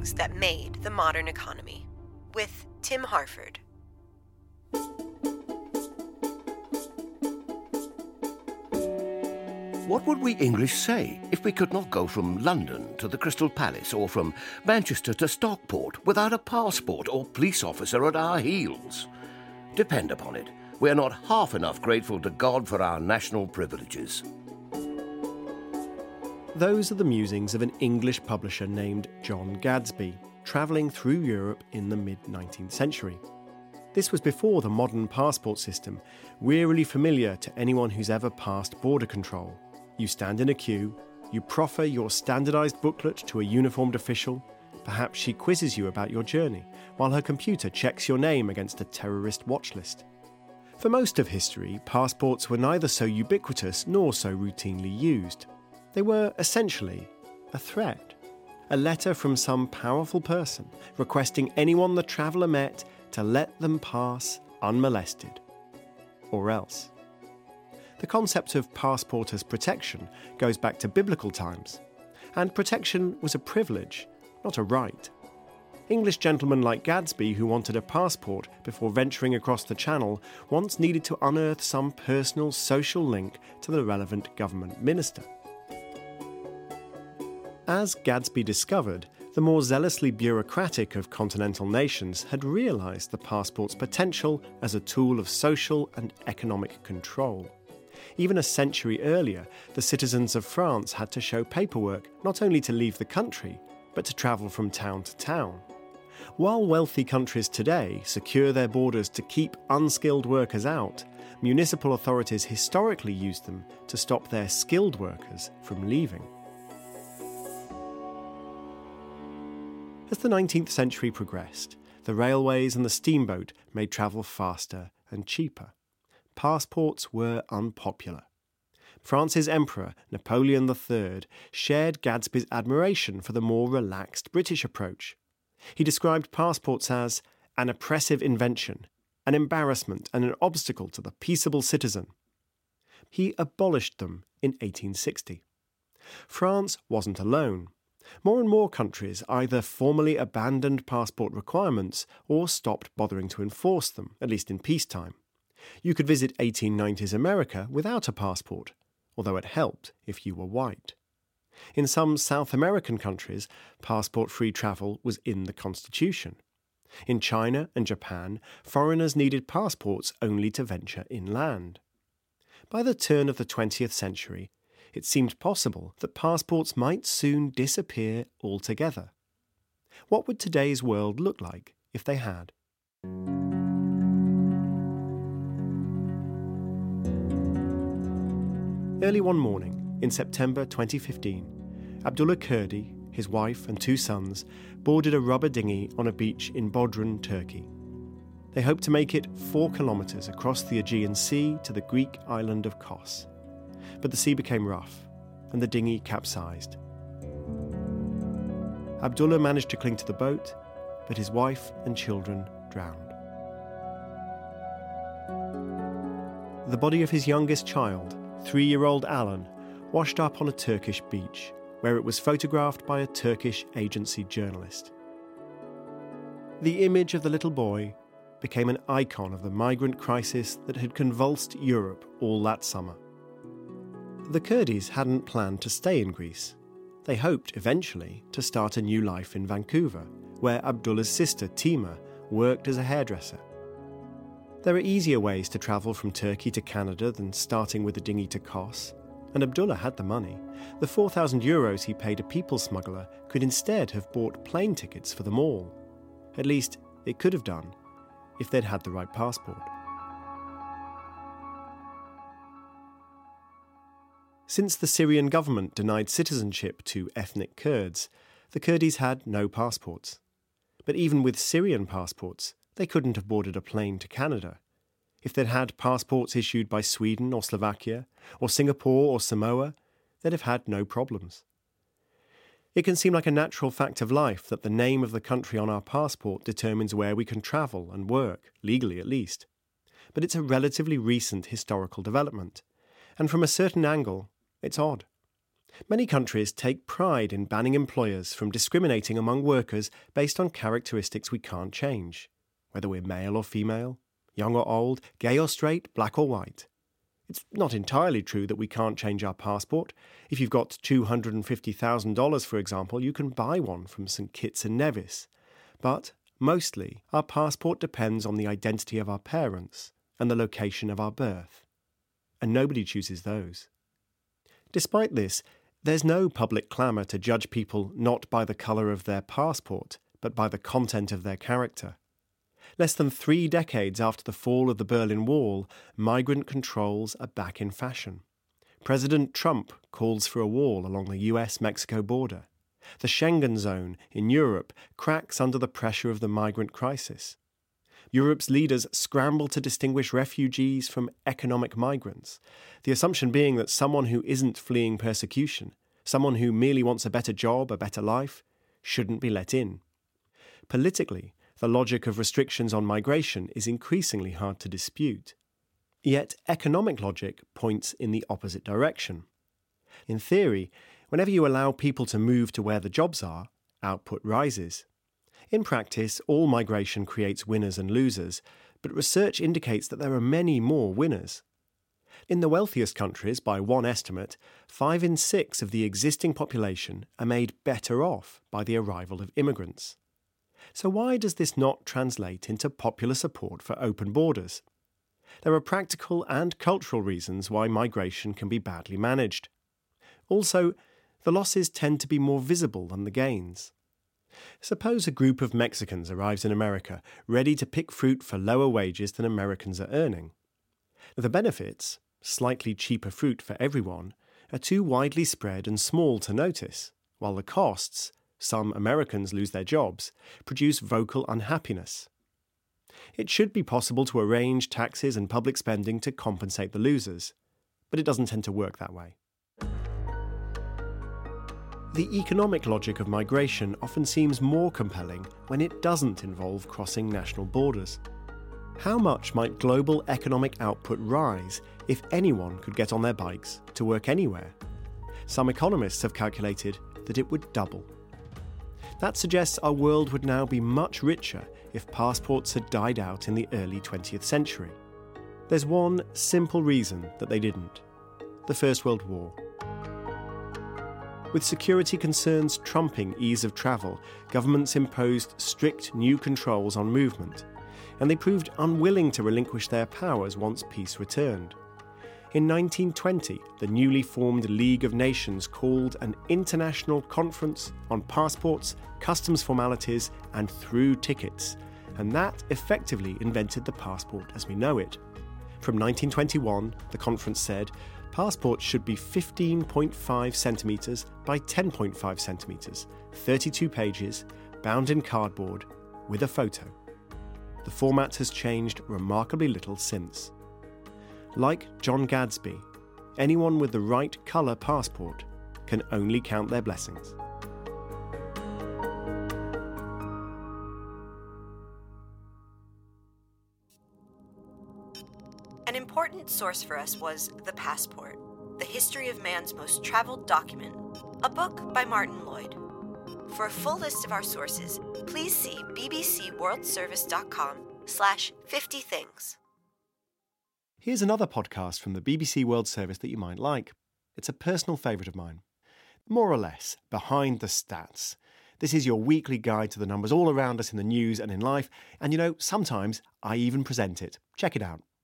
things that made the modern economy, with Tim Harford. What would we English say if we could not go from London to the Crystal Palace or from Manchester to Stockport without a passport or police officer at our heels? Depend upon it, we're not half enough grateful to God for our national privileges. Those are the musings of an English publisher named John Gadsby, travelling through Europe in the mid-19th century. This was before the modern passport system, wearily familiar to anyone who's ever passed border control. You stand in a queue, you proffer your standardised booklet to a uniformed official, perhaps she quizzes you about your journey, while her computer checks your name against a terrorist watch list. For most of history, passports were neither so ubiquitous nor so routinely used. They were essentially a threat, a letter from some powerful person requesting anyone the traveller met to let them pass unmolested. Or else. The concept of passport as protection goes back to biblical times, and protection was a privilege, not a right. English gentlemen like Gadsby, who wanted a passport before venturing across the Channel, once needed to unearth some personal social link to the relevant government minister. As Gadsby discovered, the more zealously bureaucratic of continental nations had realised the passport's potential as a tool of social and economic control. Even a century earlier, the citizens of France had to show paperwork not only to leave the country, but to travel from town to town. While wealthy countries today secure their borders to keep unskilled workers out, municipal authorities historically used them to stop their skilled workers from leaving. As the 19th century progressed, the railways and the steamboat made travel faster and cheaper. Passports were unpopular. France's Emperor, Napoleon III, shared Gadsby's admiration for the more relaxed British approach. He described passports as an oppressive invention, an embarrassment and an obstacle to the peaceable citizen. He abolished them in 1860. France wasn't alone. More and more countries either formally abandoned passport requirements or stopped bothering to enforce them, at least in peacetime. You could visit 1890s America without a passport, although it helped if you were white. In some South American countries, passport-free travel was in the Constitution. In China and Japan, foreigners needed passports only to venture inland. By the turn of the 20th century, it seemed possible that passports might soon disappear altogether. What would today's world look like if they had? Early one morning, in September 2015, Abdullah Kurdi, his wife and 2 sons, boarded a rubber dinghy on a beach in Bodrum, Turkey. They hoped to make it 4 kilometres across the Aegean Sea to the Greek island of Kos. But the sea became rough, and the dinghy capsized. Abdullah managed to cling to the boat, but his wife and children drowned. The body of his youngest child, 3-year-old Alan, washed up on a Turkish beach, where it was photographed by a Turkish agency journalist. The image of the little boy became an icon of the migrant crisis that had convulsed Europe all that summer. The Kurdis hadn't planned to stay in Greece. They hoped, eventually, to start a new life in Vancouver, where Abdullah's sister, Tima, worked as a hairdresser. There are easier ways to travel from Turkey to Canada than starting with a dinghy to Kos, and Abdullah had the money. The 4,000 euros he paid a people smuggler could instead have bought plane tickets for them all. At least, it could have done, if they'd had the right passport. Since the Syrian government denied citizenship to ethnic Kurds, the Kurdis had no passports. But even with Syrian passports, they couldn't have boarded a plane to Canada. If they'd had passports issued by Sweden or Slovakia, or Singapore or Samoa, they'd have had no problems. It can seem like a natural fact of life that the name of the country on our passport determines where we can travel and work, legally at least. But it's a relatively recent historical development, and from a certain angle, it's odd. Many countries take pride in banning employers from discriminating among workers based on characteristics we can't change, whether we're male or female, young or old, gay or straight, black or white. It's not entirely true that we can't change our passport. If you've got $250,000, for example, you can buy one from St Kitts and Nevis. But mostly, our passport depends on the identity of our parents and the location of our birth. And nobody chooses those. Despite this, there's no public clamour to judge people not by the colour of their passport, but by the content of their character. Less than 3 decades after the fall of the Berlin Wall, migrant controls are back in fashion. President Trump calls for a wall along the US-Mexico border. The Schengen zone in Europe cracks under the pressure of the migrant crisis. Europe's leaders scramble to distinguish refugees from economic migrants, the assumption being that someone who isn't fleeing persecution, someone who merely wants a better job, a better life, shouldn't be let in. Politically, the logic of restrictions on migration is increasingly hard to dispute. Yet economic logic points in the opposite direction. In theory, whenever you allow people to move to where the jobs are, output rises. In practice, all migration creates winners and losers, but research indicates that there are many more winners. In the wealthiest countries, by one estimate, 5 in 6 of the existing population are made better off by the arrival of immigrants. So why does this not translate into popular support for open borders? There are practical and cultural reasons why migration can be badly managed. Also, the losses tend to be more visible than the gains. Suppose a group of Mexicans arrives in America, ready to pick fruit for lower wages than Americans are earning. The benefits, slightly cheaper fruit for everyone, are too widely spread and small to notice, while the costs, some Americans lose their jobs, produce vocal unhappiness. It should be possible to arrange taxes and public spending to compensate the losers, but it doesn't tend to work that way. The economic logic of migration often seems more compelling when it doesn't involve crossing national borders. How much might global economic output rise if anyone could get on their bikes to work anywhere? Some economists have calculated that it would double. That suggests our world would now be much richer if passports had died out in the early 20th century. There's one simple reason that they didn't: the First World War. With security concerns trumping ease of travel, governments imposed strict new controls on movement, and they proved unwilling to relinquish their powers once peace returned. In 1920, the newly formed League of Nations called an international conference on passports, customs formalities, and through tickets, and that effectively invented the passport as we know it. From 1921, the conference said, passports should be 15.5 centimetres by 10.5 centimetres, 32 pages, bound in cardboard, with a photo. The format has changed remarkably little since. Like John Gadsby, anyone with the right colour passport can only count their blessings. An important source for us was The Passport, The History of Man's Most Traveled Document, a book by Martin Lloyd. For a full list of our sources, please see bbcworldservice.com/50things. Here's another podcast from the BBC World Service that you might like. It's a personal favourite of mine. More or less, Behind the Stats. This is your weekly guide to the numbers all around us in the news and in life, and sometimes I even present it. Check it out.